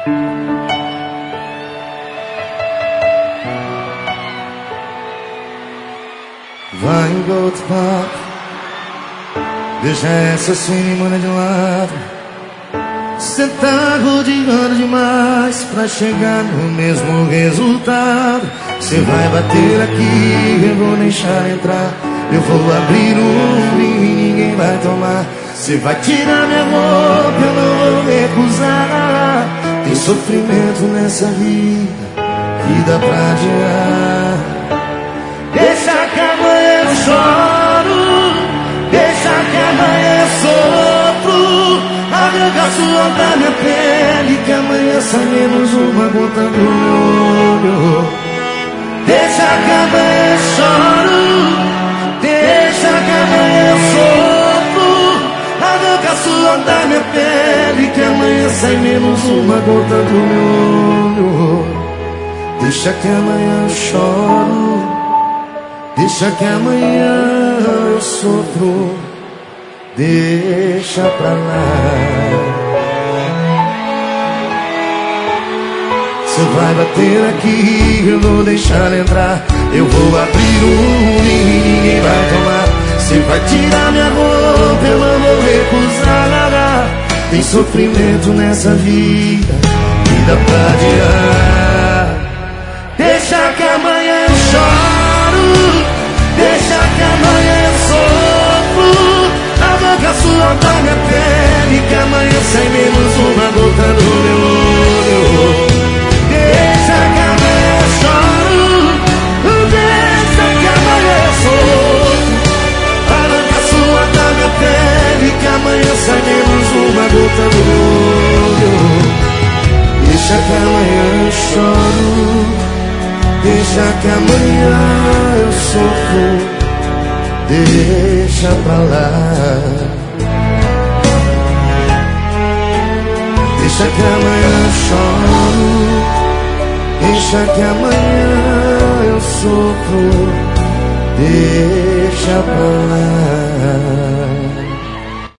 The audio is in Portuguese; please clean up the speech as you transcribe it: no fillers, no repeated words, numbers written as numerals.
Vai igual outro papo, deixa essa semana de lado. Cê tá rodeando demais pra chegar no mesmo resultado. Cê vai bater aqui, eu vou deixar entrar. Eu vou abrir um vinho e ninguém vai tomar. Cê vai tirar minha roupa, eu não vou recusar. Tem sofrimento nessa vida que dá pra adiar. Deixa que amanhã eu choro, deixa que amanhã eu sofro. Arranca suor da minha pele, que amanhã sai menos uma gota do meu olho. Deixa que amanhã eu choro, deixa que amanhã eu sofro. Arranca suor da minha pele, que amanhã sai menos uma gota do meu olho. Deixa que amanhã eu choro, deixa que amanhã eu sofro. Deixa pra lá. Cê vai bater aqui, eu vou deixar entrar. Eu vou abrir um vinho e ninguém vai tomar. Cê vai tirar minha roupa, eu não vou recusar nada. Tem sofrimento nessa vida que dá pra adiar. Deixa que amanhã eu choro, deixa que amanhã eu sofro. Arranca suor da minha pele, que amanhã sai menos uma gota do meu olho. Deixa que amanhã eu choro, deixa que amanhã eu sofro. Arranca suor da minha pele, que amanhã sai menos uma gota do meu olho. Deixa que amanhã eu choro, deixa que amanhã eu sofro. Deixa pra lá. Deixa que amanhã eu choro, deixa que amanhã eu sofro. Deixa pra lá.